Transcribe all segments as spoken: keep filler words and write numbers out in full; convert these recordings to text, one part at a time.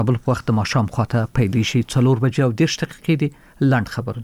بل وخت ماښام خواته پیلې شي څلور بجې او دېرش دقیقې دي. لنډ خبرونه.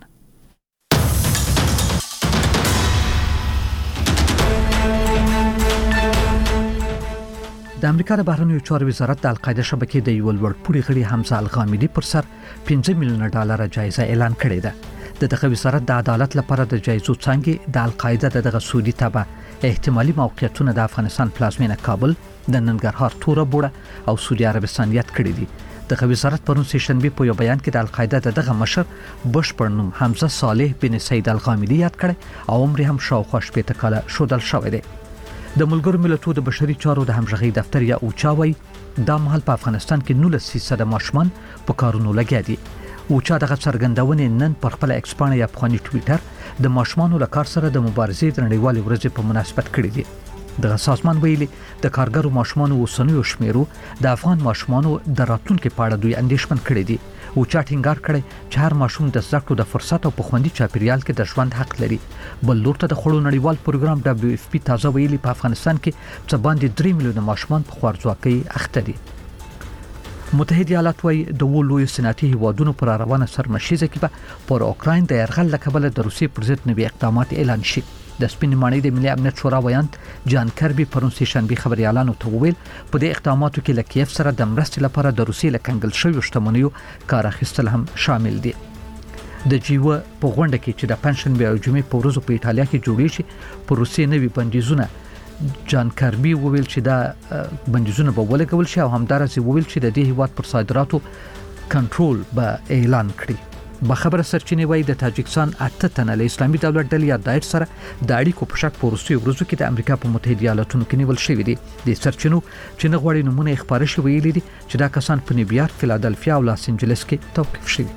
د امریکا د بهرنیو چارو وزارت د القاعده شبکې د یو لوړپوړي غړي حمزه الغامدي پر سر پنځه میلیونه ډالر جایزه اعلان کړې ده. د دغه وزارت د عدالت لپاره د جایزو څنګه د القاعده دغه سعودي تبع احتمالي موقعیتونه د افغانستان پلازمینه کابل، د ننګرهار توره بوړه او سعودي عربستان یاد کړی دي. دغه وزارت پرون سه شنبه په یو بیان کې د القاعده دغه مشر بشپړ نوم حمزه صالح بن سید الغامدي یاد کړی او عمر هم شاوخوا شپږ کاله شودل شوی دی. د ملګرو ملتونو د بشري چارو د همغږي دفتر یا اوچاوي د مهال په افغانستان کې نولس فیصد ماشومان په کارونو لګیا دي. اوچا دغه څرګندونې نن پر خپل ایکس باندې یا افغاني ټوئیټر د ماشومانو لپاره سره د مبارزې د نړیوالې ورځې په مناسبت کړی دی. دغه سازمان ویلي د کارګرو ماشومانو وسنیو شمیرو د افغان ماشومانو د راتلونکو په اړه دوی اندېښمن کړي دي. اوچا ټینګار کړي چې هر ماشوم د زده کړو د فرصت او په خوندي چاپیریال کې د ژوند حق لري. بل لور ته د خړو نړیوال پروګرام دبليو اف پی تازه ویلي په افغانستان کې څه باندې درې میلیونه ماشومان په خوارځواکۍ اخته دي. متحده ایالات وايي د ولوي صنعتي هیوادونو پر روانه سرمشيزه کې به پر اوکراین د يرغل لکبل د روسي پر ضد نوي اقدامات اعلان شي. د سپین ماڼۍ د ملي امنیت شورا ویاند جان کربي پرون سه شنبه خبريالانو ته وویل په دې اقداماتو کې لکیف سره د مرستې لپاره د روسي لکنګل شوی شتمنیو کار اخیستل هم شامل دي. د جیو په غونډه کې چې د پنځشنبه او جمعې په ورځو په ایتالیا کې جوړې شي په روسي نوي بندیزونه جان کربي وویل چې دا بندیزونه به ولګول شي او همدارسه وویل چې د دې هیواد پر صادراتو کنټرول به اعلان کړي. په خبره سرچینې وایي د تاجکستان اته تنه له اسلامي دولت ډلې یا داعش سره د اړیکو په شک په روسي ورځو کې د امریکا په متحده ایالاتونو کې نیول شوی دي. د سرچینو چې نه غوړي نمونه خبره شوی ویلي دي چې دا کسان په نیویارک، فیلادلفیا او لاس انجلس کې توقيف شوي.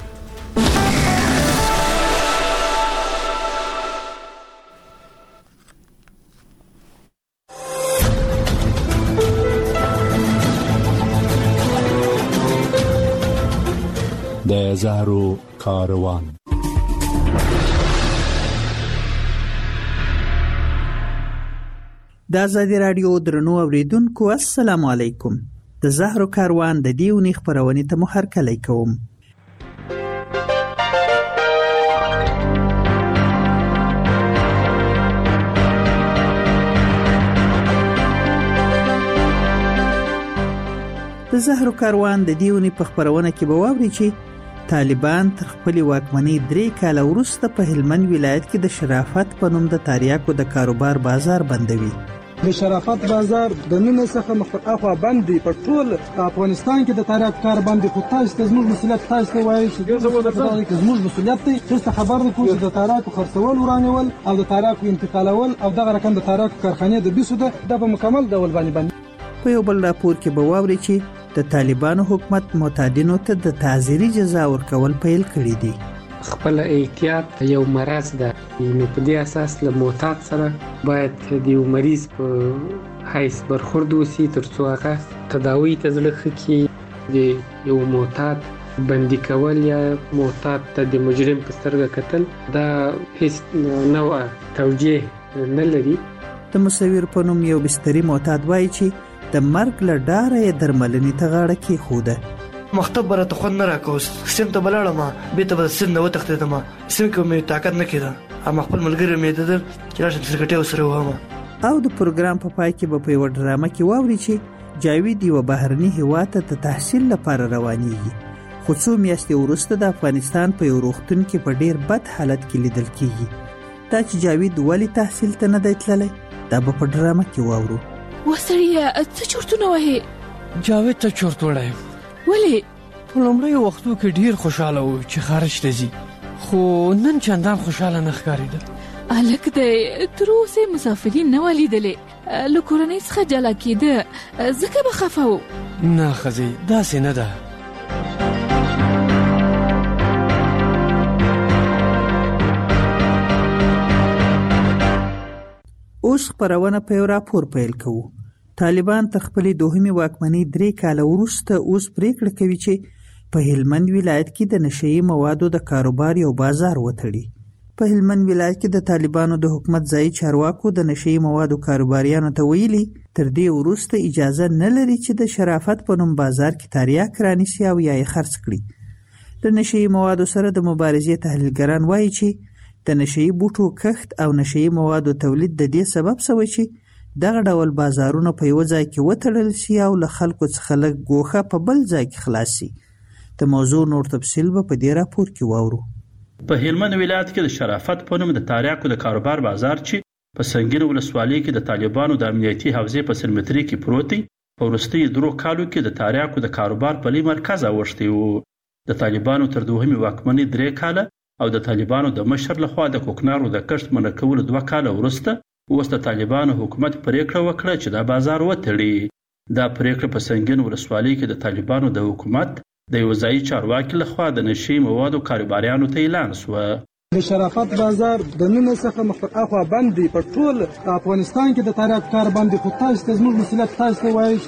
د زهرو کاروان. د آزادي رادیو درنو اوریدونکو السلام علیکم. د زهرو کاروان د دې ونې خبرونې ته مو هرکلی کوم. د زهرو کاروان د دې ونې په خبرونه کې به واوري چې طالبان تر خپل واکمنۍ درې کاله وروسته په هلمند ولایت کې د شرافت په نوم د تاریاکو د کاروبار بازار بندوي. د شرافت بازار د نن څخه مخ اخوا بندي په ټول افغانستان کې د تاریاک کار باندې خو تاسو ته زموږ مسؤلیت تاسو ته وایي چې زموږ مسؤلیت دی چې خبر وکړو چې د تاریاکو خرڅول ورانول او د تاریاکو انتقالول او دغه رقم د تاریاکو کارخانې د بیسو ده د په مکمل ډول باندې باندې په یو بل راپور کې به واوري چې د طالبانو حکومت معتادینو ته د تعزیري جزا ورکول پیل کړی دي. خپل احتیاط یو مرض ده، نو په دې اساس له معتاد سره باید د یو مریض په حیث برخورد وشي ترڅو هغه تداوی ته زړه ښه کړي. د یو معتاد بندي کول یا معتاد ته د مجرم په سترګه کتل دا هیڅ نوع توجیه نه لري. د مصور په نوم یو بستري معتاد وایي چې د مرګ له ډاره یې درملنې ته غاړه کېښوده. مختب برته خوند نه راکوس، سیم ته بلاړم، بیرته به سیم نه وتښتېدم، سیم کې مې طاقت نه کېده، اما خپل ملګري مې ددل چې راشم سرکټۍ ورسره وهم. او د پروګرام په پای کې به په یوه ډرامه کې واوري چې جاوید یوه بهرني هېواد ته د تحصیل لپاره روانېږي، خو څو میاشتې وروسته د افغانستان په یو روغتون کې په ډېر بد حالت کې لیدل کېږي. دا چې جاوید ولې تحصیل ته نه دی تللی دا به په ډرامه کې واورو. وسړیه څه چورتونه وهې؟ جاوید ته چورت وړی. ولې؟ په لومړیو وختو کې ډېر خوشحاله و چې خارج ته ځي، خو نن چندان خوشحاله نه ښکارېده. هلک دی تر اوسه مسافرین نه و لیدلی، له کورنۍ څخه جلا کېده ځکه به خفه و. نه ښځې داسې نه ده. اوس خبرونه په یو راپور پیل کوو. طالبان تر خپلې دوهمې واکمنۍ درې کاله وروسته اوس پریکړه کوي چې په هلمند ولایت کې د نشه یي موادو د کاروبار یو بازار وتړي. په هلمند ولایت کې د طالبانو د حکومت ځایي چارواکو د نشئی موادو کاروباریانو ته ویلي تر دې وروسته اجازه نه لري چې د شرافت په نوم بازار کې تریاک رانیسي او یا یې خرڅ کړي. د نشئی موادو سره د مبارزې تحلیلګران وایي چې د نشئی بوټو کښت او نشئی موادو تولید د دې سبب شوی چې دغه ډول بازارونه په یو ځای کې وتړل شي او له خلکو څخه لږ ګوښه په بل ځای کې خلاص شي. د موضوع نور تفصیل به په دې راپور کې واورو. په هلمند ولایت کې د شرافت په نوم د تریاکو د کاروبار بازار چې په سنگین ولسوالۍ کې د طالبانو د امنیتي حوزې په سرمتري کې پروت دی په وروستیو درو کالو کې د تریاکو د کاروبار په لوی مرکز اوښتی وو. د طالبانو تر دوهمې واکمنۍ درې کاله او د طالبانو د مشر لخوا د کوکنارو د کښت منع کولو دوه کاله وروسته اوس د طالبانو حکومت پریکړه وکړه چې دا بازار وتړي. دا پریکړه په سنگین ولسوالۍ کې د طالبانو د حکومت د یو ځایي چارواکي لخوا د نشئی موادو کاروباریانو ته اعلان شو. د شرافت بازار د نن څخه مخ اخوا باندې په ټول افغانستان کې د تاریخ کار باندې خو تاسو ته زموږ مسؤلیت تاسو ته وایي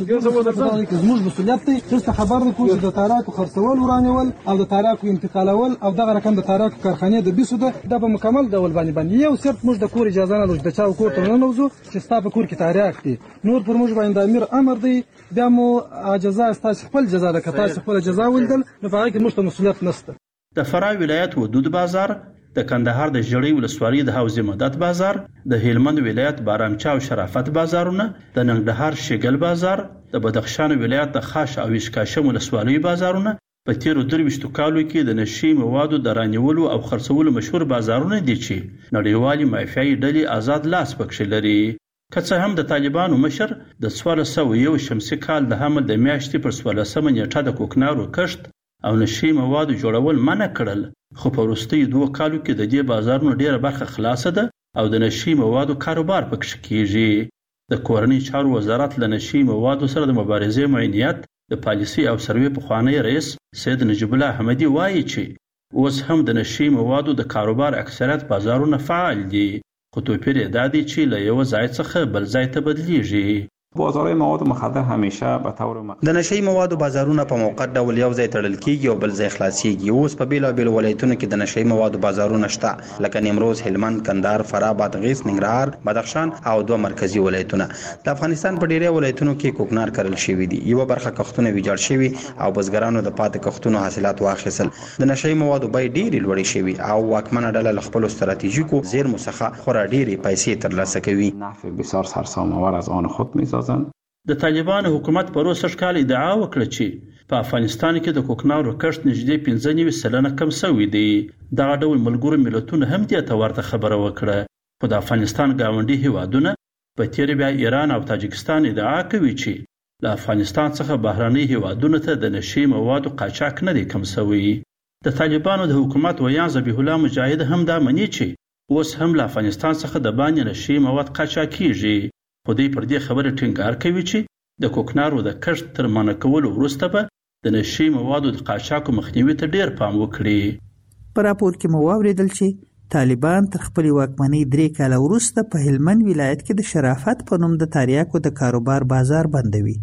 چې زموږ مسؤلیت دی چې خبر نکوم چې د تاریخ خرڅول ورانول او د تاریخ انتقالول او دغه رقم د تاریخ کارخانه د بیسو ده د په مکمل ډول باندې باندې یو صرف موږ د کور اجازه نه لرو د چا کور ته نه نوځو چې ستا په کور کې تاریخ دی نور پر موږ باندې امیر امر دی بیا مو جزا تاسو خپل جزا ده که تاسو خپل جزا ولدل نو په هغه کې موږ ته مسؤلیت نشته. د فراه ولایت ودود بازار، د کندهار د ژړۍ ولسوالۍ د حوزې مدت بازار، د هلمند ولایت بارامچا او شرافت بازارونه، د ننګرهار شګل بازار، د بدخشان ولایت د خاش او اشکاشم ولسوالۍ بازارونه په تیرو درویشتو کالو کې د نشئی موادو د رانیولو او خرڅولو مشهور بازارونه دي چې نړیوالې مافیایي ډلې آزاد لاس پکښې لري. که څه هم د طالبانو مشر د څوارلس سوه یو شمسي کال د حمل د میاشتې پر څوارلسمه نیټه د کوکنارو کښت او نشئی موادو جوړول منع کړل، خو په وروستیو دوه کالو کې د دې بازارونو ډیره برخه خلاصه ده او د نشئی موادو کاروبار پکښې کیږي. د کورنۍ چارو وزارت له نشئی موادو سره د مبارزې معینیت د پالیسي او سروې پخوانی رئیس سید نجیب الله احمدي وایي چې اوس هم د نشئی موادو د کاروبار اکثریت بازارونه فعال دي، خو توپیر یې دا دی چې له یو ځای څخه بل ځای ته بدلیږي. بازارهای مواد مخدر همیشه به طور مخدر د نشئی موادو بازارونه په موقت ډول یو ځای تړل کیږي او بل ځای خلاصيږي. اوس په بیلابیلو ولایتونو کې د نشئی موادو بازارونه شته لکه نیمروز، هلمند، کندهار، فراه، بادغیس، ننګرهار، بدخشان او دوه مرکزی ولایتونه. د افغانستان په ډیری ولایتونو کې کوکنار کرل شوی دي، یو برخه کښتونه ویجاړ شوی او بزګرانو د پاتې کښتونو حاصلات واخیستل. د نشئی موادو بیې ډیرې لوړې شوی او واکمنه ډله له خپل ستراتیژیکو زیرمو څخه خورا ډیرې پیسې ترلاسه کوي. نفع بسیار سرسام‌آور از آن خود می‌سازند. د طالبانو حکومت په روسش کال ادعا وکړه چې په افغانستان کې د کوکنارو کښت نږدې پنځه نوي سلنه کم شوی دی. دغه ډول ملګرو ملتونو هم دې ته ورته خبره وکړه، خو د افغانستان ګاونډي هیوادونه په تیر بیا ایران او تاجکستان ادعا کوي چې له افغانستان څخه بهرني هیوادونو ته د نشئی موادو قاچاق نه دی کم شوی. د طالبانو د حکومت ویان ذبیح الله مجاهد هم دا مني چې اوس هم له افغانستان څخه د باندې نشئی مواد قاچاق کیږي، خو دوی پر دې خبره ټینګار کوي چې د کوکنارو د کښت تر منع کولو وروسته به د نشئی موادو د قاچاقو مخنیوي ته ډیر پام وکړي. په راپور کې مو واورېدل چې طالبان تر خپلې واکمنۍ درې کاله وروسته په هلمند ولایت کې د شرافت په نوم د تریاکو د کاروبار بازار بندوي.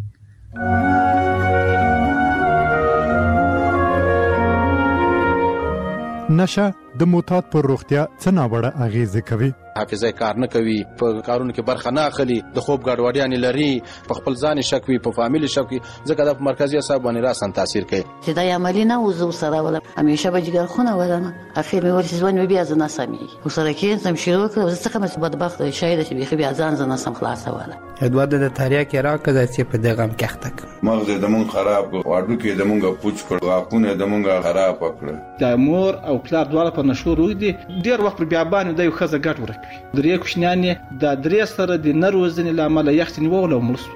نشه د معتاد پر روغتیا څه ناوړه اغیزه کوي؟ حافظه کار نه کوي، په کارونو کې برخه نه اخلي، د خوب ګډوډیاں لري، په خپل ځان شک وي، په فامیل شک وي، ځکه د مرکزی اعصاب باندې راسن تاثیر کوي. چې دا عملی نه وزو سره ولا همیشه به جګر خونه ودانه اخر مې ورته ځوان بیا ځنه سمي وسره کې سم شروع کړ ځکه مې بدبخت شاید چې بيخي بیا ځان ځنه سم خلاصه ولا ادوار د تاریخ کې راکړه چې په دغه کې اختک مغز د مون خراب کړ، واډو کې د مونږه پوچ کړ، غاښونه د مونږه خراب کړ. د مور او پلار دواړه په نشو روي دي، ډیر وخت پر بیا باندې د یو خزه ګټ ورکوي. درې کوشنیان د درې سره د نروزنې لامل یخت نیول او ملس.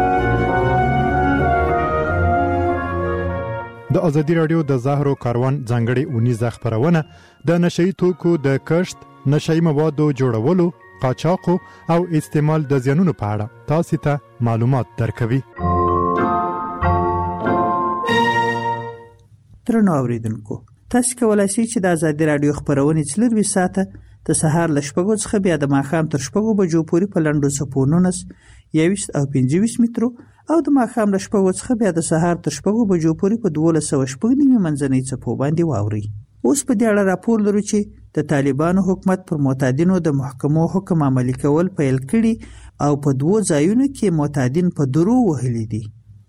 د ازادي رادیو د زهرو کاروان ځانګړي اونیزه خبرونه د نشئی توکو د کښت، نشئی موادو جوړولو، قاچاق او استعمال د زیانونو په اړه تاسو ته معلومات درکوي. ترنو اوریدونکو، تاسو کولای شئ چې د ازادي رادیو خبرونه څلور ساعته د سهار له شپږو څخه بیا د ماښام تر شپږو بجو پورې په لنډو څپو نولس، یوویشت او پنځه ویشت مترو او د ماښام له شپږو څخه بیا د سهار تر شپږو بجو پورې په دولس سوه شپږ نیمې منځنۍ څپو باندې واورئ. اوس په دې اړه راپور لرو چې د طالبانو حکومت پر معتادینو د محکمو حکم عملي کول پیل کړي او په دوو ځایونو کې معتادین په درو وهلي دي.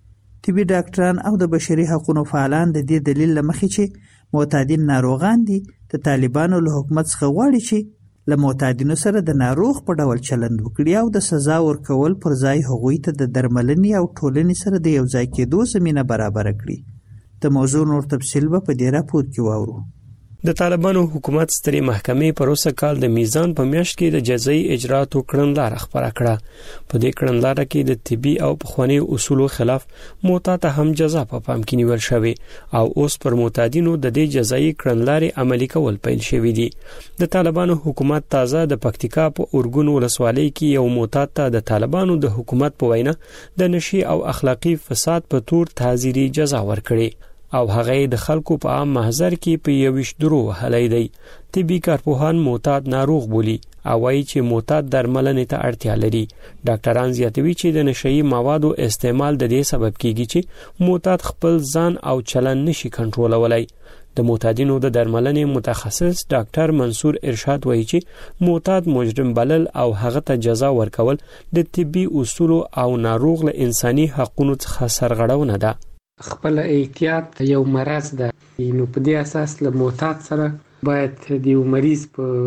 طبي ډاکټران او د بشري حقوقو فعالان د دې دلیل لمخې چې معتادین ناروغان دي د طالبانو له حکومت څخه غواړي چې له معتادینو سره د ناروغ په ډول چلند وکړي او د سزا ورکول پر ځای هغوی ته د درملنې او ټولنې سره د یو ځای کېدو زمینه برابر کړي. د موضوع نور تفصیل به په دې راپور کې واورو. د طالبانو حکومت سترې محکمې په روسه کال د میزان په میاشت کې د جزایي اجراتو کړنلاره خبره کړه. په دې کړنلاره کې د طبي او پخواني اصولو خلاف معتاد هم جزا په پام کې نیول شوی او اوس پر معتادینو د دې جزایي کړنلارې عملي کول پیل شوی دي. د طالبانو حکومت تازه د پکتیکا په اورګون ولسوالۍ کې یو معتاد ته د طالبانو د حکومت په وینا د نشي او اخلاقی فساد په تور تعزیري جزا ورکړي او هغه د خلکو په عام محضر کې په یوش درو هلای دی. طبي کارپوهان معتاد ناروغ بولی او وايي چې معتاد درملنې ته اړتیا لري. ډاکټران زیاتوي چې د نشئی موادو استعمال د دې سبب کیږي چې معتاد خپل ځان او چلن نشي کنټرولولای. د معتادینو د درملنې متخصص ډاکټر منصور ارشاد وایي چې معتاد مجرم بلل او هغه ته جزا ورکول د طبي اصولو او ناروغ له انساني حقوقو څخه سرغړونه ده. خپل احتیاط یو مرض ده، نو په دې اساس له معتاد سره باید د یو مریض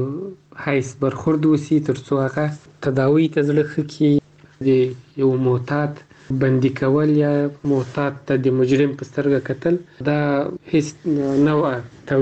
په حیث برخورد وسی ترڅو هغه تداوی ته ځلخ کی. د یو معتاد بندي کول یا معتاد ته د مجرم په سترګه کتل دا هیڅ نوع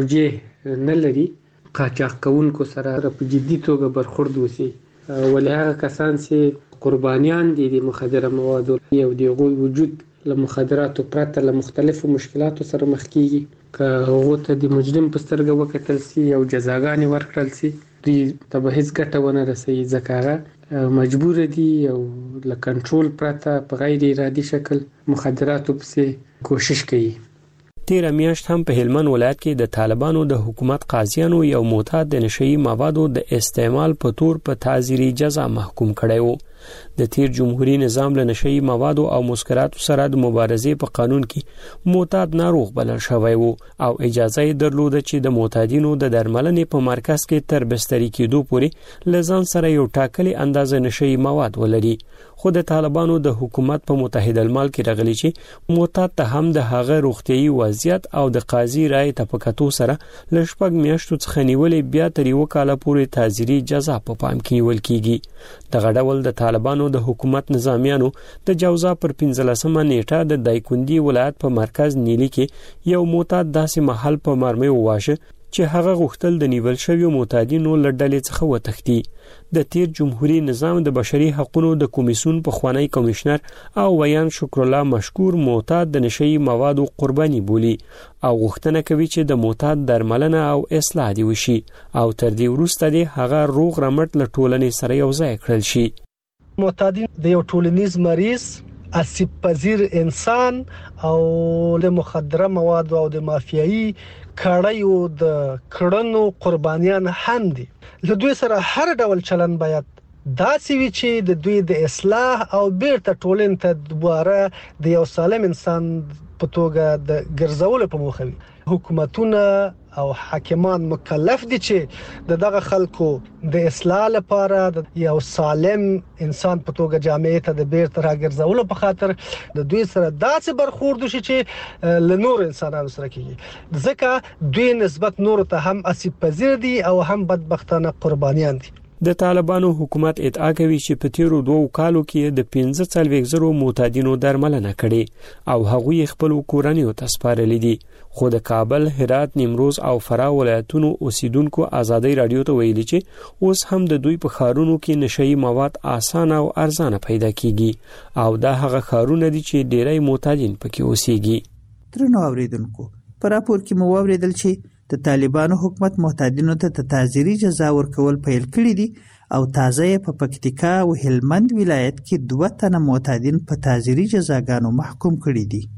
توجیه نه لري. قاچاق کوونکو سره په جدي توګه برخورد وسی ولې هغه کسان چې قربانیان دي د مخدره موادو یو د وجود له مخدراتو پرته له مختلفو مشکلاتو سره مخ کیږي. که هغه ته د مجرم په سترګه وکتل سي او جزاګانې ورکړل سي دوی ته به هیڅ ګټه ونه رسي ځکه هغه مجبور دي او له کنټرول پرته په غیر ارادي شکل مخدراتو پسې کوشش کوي. تیر میاشت هم په هلمند ولایت کې د طالبانو د حکومت قاضیانو یو معتاد د نشئی موادو د استعمال په تور په تعزیري جزا محکوم کړی وو. د تیر جمهوریت نظام له نشئی موادو او مسکراتو سره د مبارزې په قانون کې معتاد ناروغ بلل شوی وو او اجازه یې درلوده چې د معتادینو د درملنې په مرکز کې تر بستري کېدو پورې لزان سره یو ټاکلي اندازه نشئی مواد ولري. خو د طالبانو د حکومت په متحده المال کې راغلي چې معتاد ته هم د هغه روغتيایي وضعیت او د قاضي رائے تفقاتو سره لشپږ میاشتو څخه نیولې بیا تر یو کال پورې تعزیري جزا په پام کې نیول کیږي. دغه ډول د طالبانو د حکومت نظامیانو د جوزا پر پنځلسمه نیټه د دایکندي ولایت په مرکز نیلی کې یو معتاد داسې محل په مرمۍ وواشه چې هغه غوښتل د نیول شویو معتادینو له ډلې څخه وتښتي. د تیر جمهوریت نظام د بشري حقوقو د کمیسیون پخوانی کمشنر او ویان شکر الله مشکور معتاد د نشئی موادو قرباني بولی او غوښتنه کوي چې د معتاد درملنه او اصلاح دی وشي او تر دې وروسته د هغه روغ رمټ له ټولنې سره یو ځای کړل شي. معتادین د یو ټولنیز مریض اسیب پذیر انسان او د مخدره مواد او د مافیایي کړهیو د کړنو قربانیان هم دي. له دوی سره هر ډول چلن باید داسې وي چې د دوی د اصلاح او بیرته ټولنې ته دوباره د یو سالم انسان په توګه د ګرځولو په موخه وي. حکومتونه او حاکمان مکلف دي چې د دغه خلکو د اصلاح لپاره د یو سالم انسان په توګه جامعې ته د بیرته راګرځولو په خاطر د دوی سره داسې برخورد وشي چې له نور انسانانو سره کیږي ځکه دوی نسبت نور ته هم اسیب پذیر دي او هم بدبختانه قربانیان دي. د طالبانو حکومت ادعا کوي چې په تیرو دوه کالو کې د پنځه څلوېښت زره معتادینو درملنه کړې او هغوی خپل کورنیو ته سپارلي دي. خو د کابل، هرات، نیمروز او فراه ولایتونو اوسیدونکو ازادي رادیو ته ویلي چې اوس هم د دوی په خارونو کې نشئی مواد اسانه او ارزانه پیدا کیږي او دا هغه خارونه دي چې ډیری معتادین پکې اوسېږي. ترنو اوریدونکو پر راپور کې مو اوریدل چې د طالبانو حکومت معتادینو ته تعزیري جزا ورکول پیل کړی دي او تازه یې په پکتیکا او هلمند ولایت کې دوه تنه معتادین په تعزیري جزاګانو محکوم کړي دي.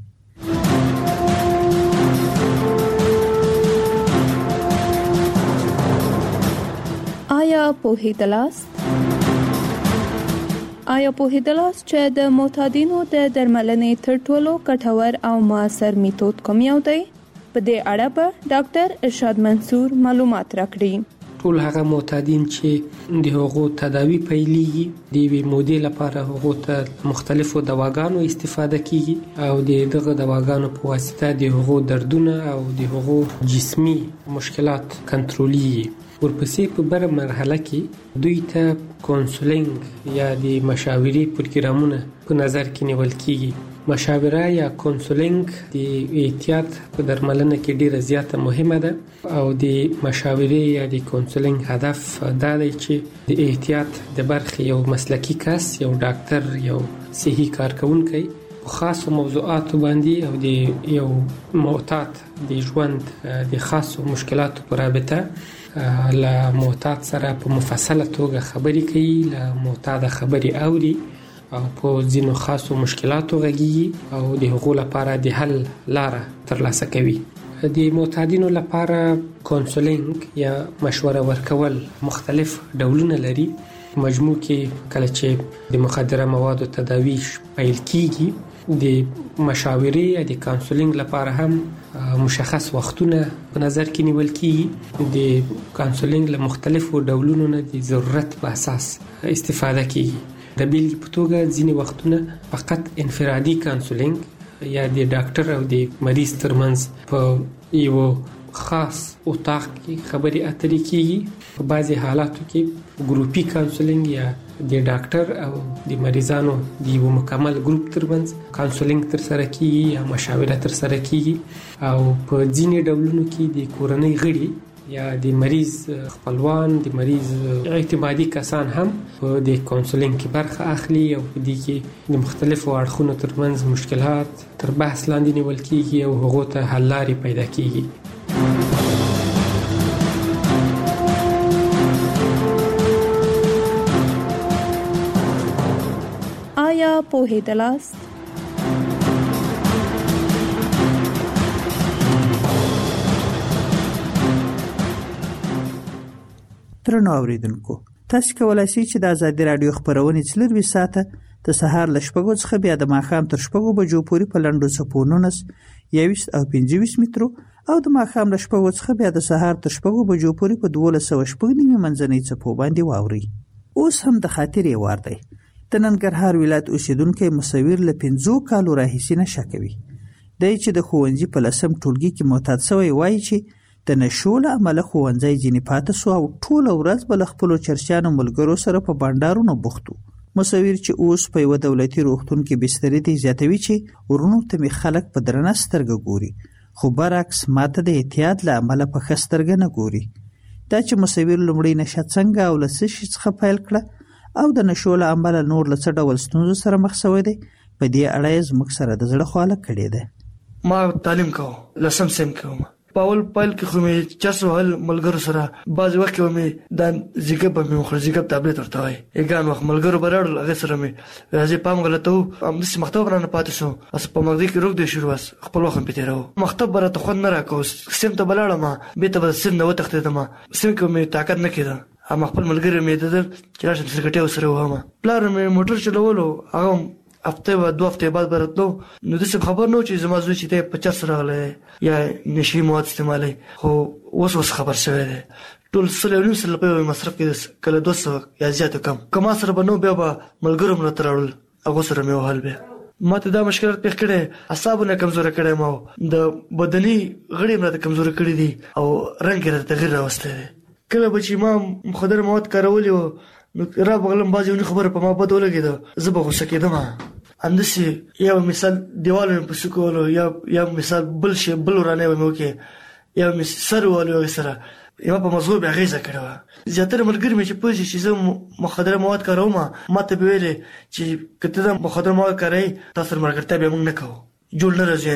آیا پوهیدلاست؟ آیا پوهیدلاست چې د معتادینو د درملنې تر ټولو ګټور او موثر میتود کوم یو دی؟ په دې اړه به ډاکټر ارشاد منصور معلومات راکړي. ټول هغه معتادین چې د هغو تداوی پیلېږي د یوې مودې لپاره هغو ته مختلفو دواګانو استفاده کیږي او د دغه دواګانو په واسطه د هغو دردونه او د هغو جسمي مشکلات کنټرولېږي. ورپسې په بره مرحله کې دوی ته کونسلینګ یا د مشاورې پروګرامونه په نظر کې نیول کیږي. مشاوره یا کونسلینګ د احتیاط په درملنه کې ډیره زیاته مهمه ده او د مشاورې یا د کونسلینګ هدف دا دی چې د احتیاط د برخې یو مسلکی کس، یو ډاکټر، یو صحي کارکونکی په خاصو موضوعاتو باندې او د یو معتاد د ژوند د خاصو مشکلاتو په رابطه له معتاد سره په مفصله توګه خبرې کوي، له معتاد خبرې اوري او په ځینو خاصو مشکلاتو غږیږي او د هغو لپاره د حل لاره ترلاسه کوي. د معتادینو لپاره کونسلینګ یا مشوره ورکول مختلف ډولونه لري. مجموع کې کله چې د مخدره موادو تداوی پیل کیږي د مشاورې یا د کونسلینګ لپاره هم مشخص وختونه په نظر کې نیول کیږي. د کونسلینګ له مختلفو ډولونو نه د ضرورت په اساس استفاده کیږي. د بیلګې په توګه ځینې وختونه فقط انفرادي کونسلینګ یا د ډاکټر او د مریض ترمنځ په یو خاص اتاق کې خبرې اترې کیږي. په بعضي حالاتو کې ګروپي کونسلینګ یا د ډاکټر او د مریضانو د یو مکمل ګروپ ترمنځ کونسلینګ تر سره کیږي یا مشاوره تر سره کیږي. او په ځینې ډولونو کې د کورنۍ غړي یا د مریض خپلوان، د مریض اعتمادي کسان هم په د کونسلینګ کې برخه اخلي او په دې کې د مختلفو اړخونو ترمنځ مشکلات تر بحث لاندې نیول کیږي او هغو ته حل لارې پیدا کیږي. آیا پوهېدلاست؟ ترنو اوریدونکو، تاسو کولای شئ چې د آزادي رادیو خبرونه څلور ساعته د سهار ل شپږو څخه بیا د ماښام تر شپږو بجو پورې په لنډو څپو نولس، یوویشت او پنځه ویشت مترو او د ماښام ل شپږو څخه بیا د سهار تر شپږو بجو پورې په دولس سوه شپږ نیمې منځنۍ څپو باندې واورئ. اوس هم د خاطرې وار دی. د ننګرهار ولایت اوسیدونکی مصور له پنځو کالو راهیسې نشه کوي. دی چې د ښوونځي په لسم ټولګي کې معتاد سوی وایي چې د نشو له امله ښوونځی ځینې پاتې سو او ټوله ورځ به له خپلو چرسیانو ملګرو سره په بانډارونو بوخت و. مصور چې اوس په یوه دولتي روغتون کې بسترې دی زیاتوي چې ورونو ته مې خلک په درنه سترګه ګوري، خو برعکس ماته د احتیاط له امله په ښه سترګه نه ګوري. دا چې مصور لومړی نشه څنګه او له څه شي څخه پیل کړه او د نشو له امله نور له څه ډول ستونزو سره مخ سوی دی، په دې اړه یې زموږ سره د زړه خواله کړې ده. ما تعلیم کوم، لسم سم کوم. په اول پیل کې خو مې چرس وهل ملګرو سره، بعضې وخت کې به مې دا زیګب به مې وخوړ، زیګب تابلیت ورته وایي. یګان وخت ملګرو به راوړل، هغې سره مې راځي پام غلطه و، همداسې مکتب رانه پاتې شو. بس په مغزي کې روږدی شروع، بس خپل وخت مې پې تېراوه. مکتب به راته خوند نه راکوه. سیم ته به لاړم، بېرته به سیم نه وتښتېدم. سیم کې مې طاقت نه کېده. هم خپل ملګري مې لیدل چې راشم سرکټۍ ورسره ووهمه. پلار مې موټر چلولو، هغه هفته و دوه هفتې بعد به راتلو. نو داسې خبر نه و چې زما زوی چې دی په چرس راغلی یا نشي مواد استعمالوي، خو اوس اوس خبر شوی دی. ټول سل یو نیم سل روپۍ به مصرف کېده، کله دوه سوه یا زیات کم. که ما سره به نه بیا به ملګرو هم راته راوړل، هغو سره مې وهل. بیا ما ته دا مشکلات پېښ کړی، اعصابونه کمزوری کړی ما، د بدني غړي هم راته کمزوری کړي دي او رنګ یې راته تغیر راوستی دی. کله به چې ما مخدره مواد کارولي وو نو را بغلم بعضې ونې خبره په ما بد ولګېده، زه به غوسه کېدم. همداسې یو مثال دیوال مې پسې کولو، یا یا مثال بل شی بل ورانۍ به مې وکړې، یا مې سر ووهلو هغې سره، یوه په مزغو بې اغېزه کړې وه. زیاتره ملګري مې چې پوه شي چې زه مخدره مواد کاروم، ما ته به ویلې چې که ته دا مخدره مواد کاروې تا سره ملګرتیا بیا موږ نه کوو، جوړ نه راځو.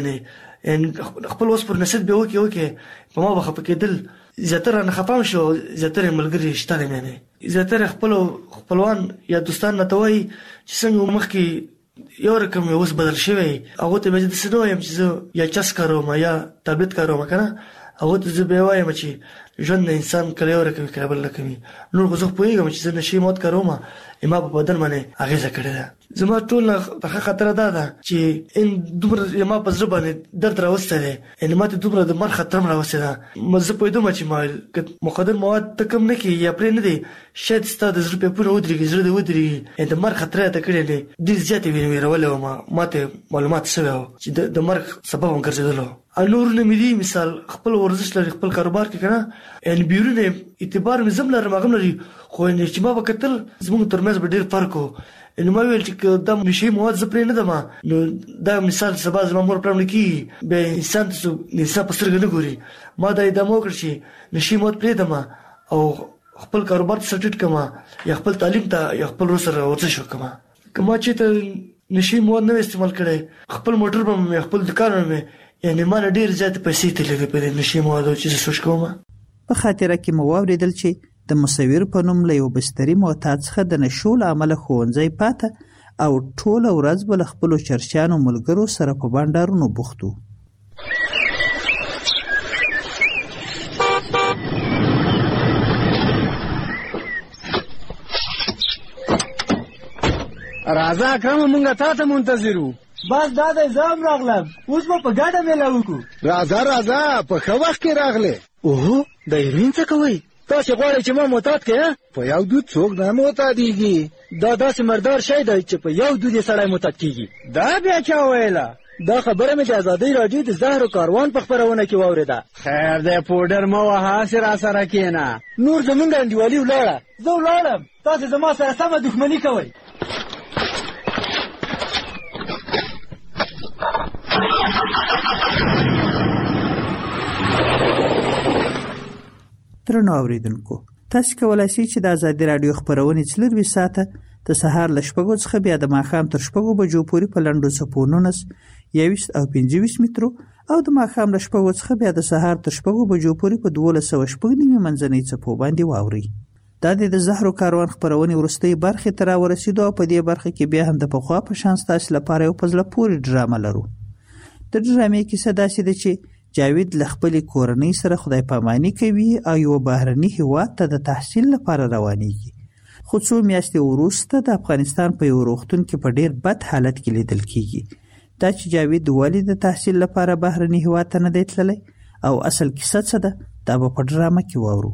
یعنې خپل وس پر نصیحت بیا وکړې وکړې په ما به خفه کېدل. زیاتره نه خفه هم شو، زیاتره ملګري شته دی. یعنې زیاتره خپلو خپلوان یا دوستان راته وایي چې څنګه مخکې یو رقم اوس بدل شوی، هغو ته بیا زه داسې نه وایم چې زه یا چرس کاروم یا تابلیت کاروم، که نه هغه ته زه به وایم چې ژوند د انسان کله یو رقم کله بل رقم نور خو زه پوهیږم چې زه نشي موت کوم ما په بدن باندې اغیزه کړې ده. زما ټول نه خطر ده ده چې ان دومره ما په ځبه باندې درد راوسته ده ان ما ته دومره د مر خطر راوسته ده مزه پوهیدم چې ما مخدر مواد ته کم نه کی یا پرې نه دي شاید ستاسو د زړه په پوره ودرېږي زړه د ودرېږي د مر خطر ته کړې دي ډېر زیاتې وینې ورولې ما ماته معلومات شوی چې د مرګ سبب هم ګرځیدلو. انور نه مې دي مثال خپل ورزش لري خپل کاروبار کې کنه ان بیرونه اعتبار مې زم لرم هغه لري خو نه چې ما وکتل زموږ ترمنځ به ډېر فرق وو. نو ما ویل چې دا نشي مواد زه پرې نه دم نو دا مثال سبا زما مور پرم نه کی به انسان ته انسان په سترګې نه ګوري. ما دا ادامه وکړ چې نشي مواد پرې دم او خپل کاروبار ته سټیټ کما یا خپل تعلیم ته یا خپل روسره ورزش وکما. کما چې ته نشي مواد نه استعمال کړي خپل موټر به خپل دکان مې یعنی ما ډیر زیات پیسې تللې په نشي موادو چې سوچ کوم. په خاطره کې مو واوریدل چې د مصور په نوم له یو بستري معتاد څخه د نشو له امله ښوونځی پاته او ټوله ورځ به له خپلو چرچیانو ملګرو سره په بانډارونو بوخت و. راځه اکرم مونږ تا ته منتظر وو. بس دا د زام راغلم اوس به په ګاډه میله وکړو. راځه راځه په ښه وخت کې راغلې. اوهو د ایرین څه کوئ؟ تاسې غواړئ چې ما معتاد کړې؟ په یو دود څوک نه معتادېږي. دا داسې مردار شی دی چې په یو دود یې سړی معتاد کېږي. دا بیا چا ویله؟ دا خبره مې د ازادۍ راډیو د زهرو کاروان په خپرونه کې واورېده. خیر دی پوډر مه وهه هسې راسره کښېنه. نور زمونږ انډیوالي ولاړه. زه ولاړم تاسې زما سره سمه دښمني کوئ. درنو اوریدونکو تاسو کولای شئ چې د ازادي رادیو خبرونه څلروي ساعته د سهار له شپږو څخه بیا د ماښام تر شپږو بجو پورې په لنډو څپو نولس یوویشت او پنځه ویشت مترو او د ماښام له شپږو څخه بیا د سهار تر شپږو بجو پورې په دولس سوه شپږ نیمې منځنۍ څپو باندې واورئ. دا د زهرو کاروان خبرونې وروستۍ برخې ته راورسېدو او په دې برخه کې بیا هم د پخوا په شان ستاسو لپاره یو په زړه پورې ډرامه لرو. د ډرامې کیسه داسې ده چې جاوید له خپلې کورنۍ سره خدای پاماني کوي او یو بهرني هیواد ته د تحصیل لپاره روانېږي. خو څو میاشتې وروسته د افغانستان په یو روغتون کې په ډېر بد حالت کې لیدل کېږي. دا چې جاوید ولې د تحصیل لپاره بهرني هیواد ته نه دی تللی او اصل کیسه څه ده دا به په ډرامه کې واورو.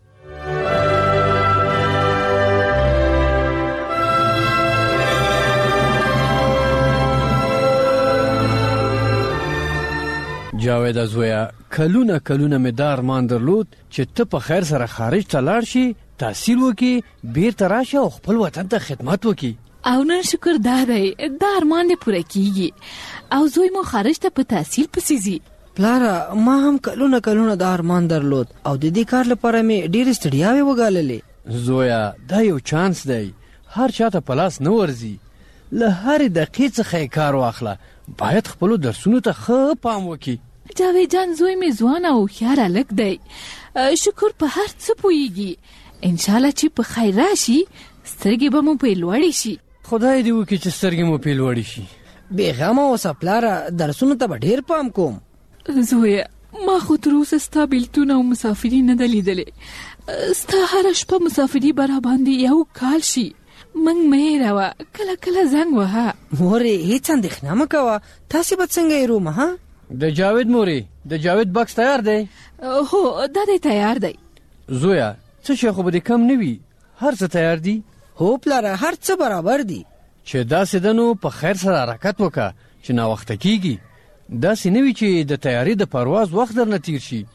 جاوید زویا کلونه کلونه مې دا ارمان درلود چې ته په خیر سره خارج ته لاړ شي تحصیل وکړي بیرته راشي او خپل وطن ته خدمت وکړي. او نن شکر دا دی دا ارمان دې پوره کیږي او زوی مو خارج ته په تحصیل پسې ځي. پلاره ما هم کلونه کلونه دا ارمان درلود او د دې کار لپاره مې ډېرې ستړیاوې وګاللې. زویا دا یو چانس دی هر چاته په لاس نه ورځي. له هرې دقیقې څخه یې کار واخله باید خپلو درسونو ته ښه پام وکړي. جاوید جان زوی مې ځوان او هوښیار هلک دی شکر په هر څه پوهیږي انشاءالله چې په خیر راشي سترګې به مو پې لوړې شي. خدای دې وکړي چې سترګې مو پې لوړې شي. بېغمه اوسه پلاره درسونو ته به ډېر پام کوم. زویه ما خو تر اوسه ستا بیلتون او مسافري نه ده لیدلې. ستا هره شپه مسافري به راباندې یو کال شي. منګ مه هېروه کله کله زنګ وهه. مورې هېڅ اندېښنه مه کوه تاسې به څنګه هېروم ها. د جاوید مورې د جاوید بکس تیار دی؟ هو دا دی تیار دی. زویا څه شی خو به دې کم نه وي هر څه تیار دي؟ هو پلاره هر څه برابر دي. چې داسې ده نو په خیر سره حرکت وکړه چې ناوخته کېږي. داسې نه وي چې د تیاري د پرواز وخت درنه تیر شي.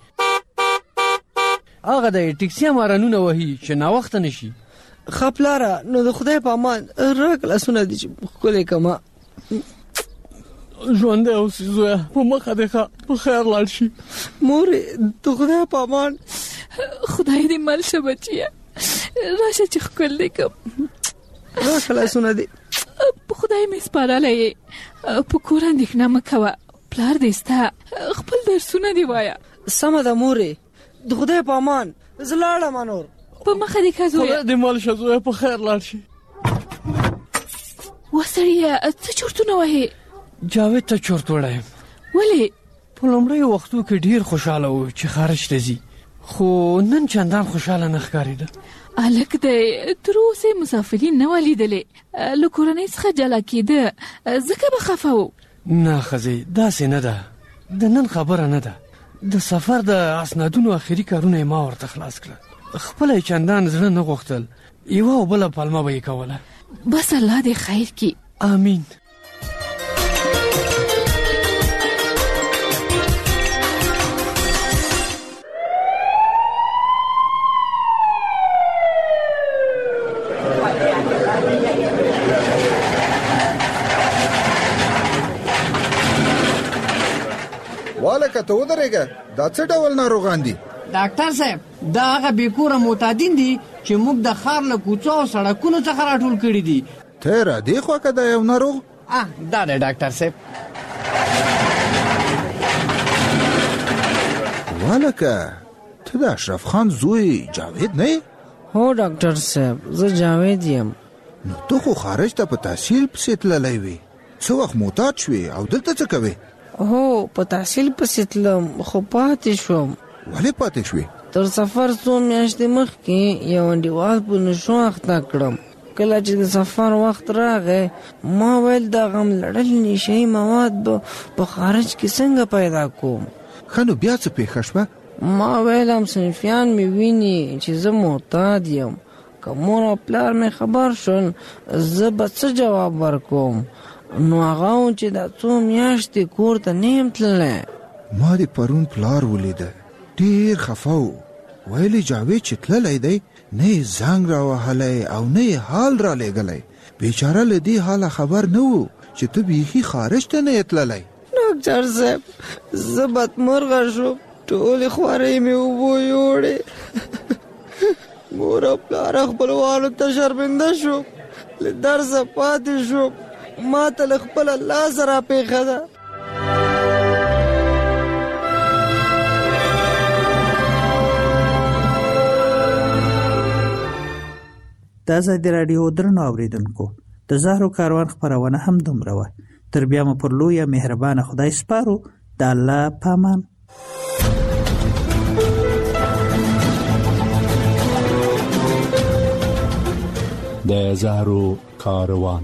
هغه د ټیکسي مارانونه وهي چې ناوخته نه شي. ښه پلاره نو د خدای په امان راک لاسونه دي چې ښکلی کړمه. ژوندی اوسې زویه په مخه دې ښه په خیر لاړ شي. مورې د خدای په امان. خدای دې مل شه بچیه راشه چې ښکل دې کړم. راشه لاسونه دې په خدای مې سپارلی یې په کور اندېښنه مه کوه پلار دې ستا خپل درسونه دې وایه. سمه ده مورې د خدای په امان زه لاړم نور. په مخه دې ښه زویه. خدای دې مل شه زویه په خیر لاړ شي. وسړیه څه چورتونه وهې؟ جاوید ته چورت وړی یم. ولې په لومړی وختو کې ډیر خوشاله و چې خارج ته ځي، خو نن چندان خوشاله نه ښکارېده. هلک دی تر اوسه مسافرین نه ولیدلې، له کورنۍ څخه جلا کېده، ځکه به خفه و. نه ښځې، داسې نه ده، د نن خبره نه ده. د سفر د اسنادونو اخري کارونه ما ورته خلاص کړل، خپله چندان زړه نه غوښتل، یوه او بله پلمه به یې کوله. بس الله دې خیر کړي. آمین. والکه ته ودرېږه، دا څه ډول ناروغان دي؟ ډاکټر صاحب، دا هغه بېکوره معتادین دي چې موږ د ښار له کوڅو او سړکونو څخه راټول کړي دي. ته را دې خوا که دا یو ناروغ؟ اه دا دی ډاکټر صاحب. والکه ته د اشرف خان زوی جاوید نه یې؟ هو ډاکټر صاحب، زه جاوید یم. نو ته خو خارج ته په تحصیل پسې تللی وې، څه وخت معتاد شوې او دلته څه کوې؟ هو په تحصیل پسې تلم، خو پاتې شوم. ولې پاتې شوې؟ تر سفر څو میاشتې مخکې یو انډیوال په نشو اخته کړم. کله چې د سفر وخت راغی، ما ویل دا غم لړل نشهیي مواد به په خارج کې څنګه پیدا کوم. ښه نو بیا څه پېښه شوه؟ ما ویل همصنفیان مې ویني چې زه معتاد یم، که مور او پلار مې خبر شول زه به څه جواب ورکوم؟ نو هغه و چې دا څو میاشتې کور ته نه یم تللی. ما د پرون پلار ولیده، ډېر خفه و، ویلې جاوید چې تللی دی، نه یې زنګ را وهلی او نه یې حال را لېږلی. بیچاره له دې حاله خبر نه و چې ته بیخي خارج ته نه یې تللی. ډاکټر صاحب، زه بدمرغه شوم، ټولې خوارۍ مې اوبو یوړې. مور او پلار خپلوانو ته شرمنده شوم، له درسه پاتې شوم، ما ته له خپله لاسه را پېښه ده. د ازادي راډیو درنو اورېدونکو، د زهرو کاروان خپرونه هم دومره وه. تر بیا مو پر لویه مهربانه خدای سپارو. د الله په امان. د زهرو کاروان.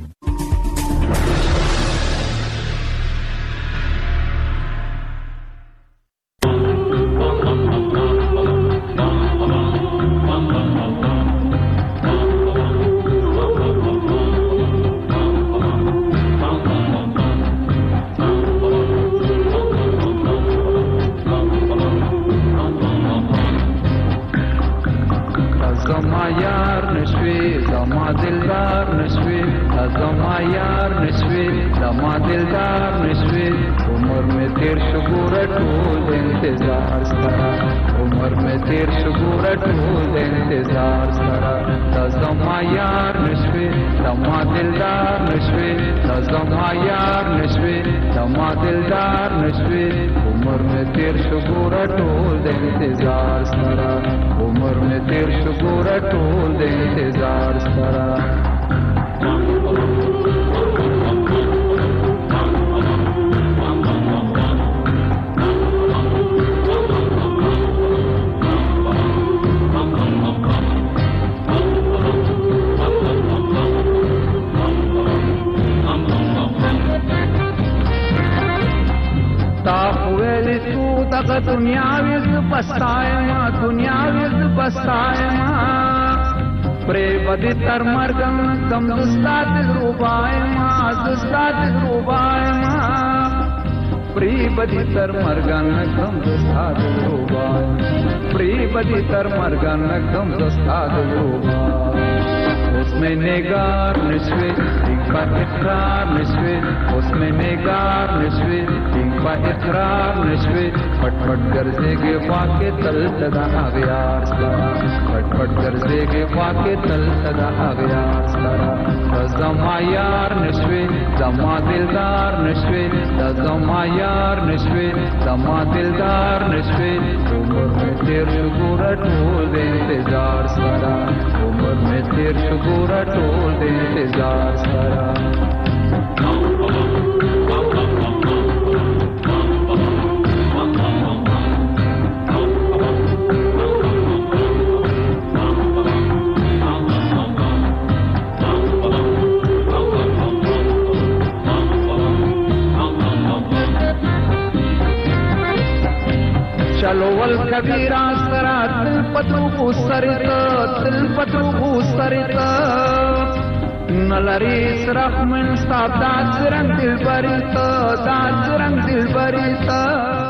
उसमें नेगार नशवे इनका इकरार नशवे उसमें नेगार नशवे इनका इकरार नशवे फटफट गरजे के वाके तल तदा आगयार सरा फटफट गरजे के वाके तल तदा आगयार सरा जमा यार नशवे जमा दिलदार नशवे जमा यार नशवे जमा दिलदार नशवे उम्र में तेर शुगुर ढोल दे इंतजार सरा उम्र में तेर शुगुर ढोल दे इंतजार सरा چلو ول کبیرا سرا تل پتو سرت تل پتو سرت نلری سرخ من ستا دا سرنگ دل بریتا دا سرنگ دل بریتا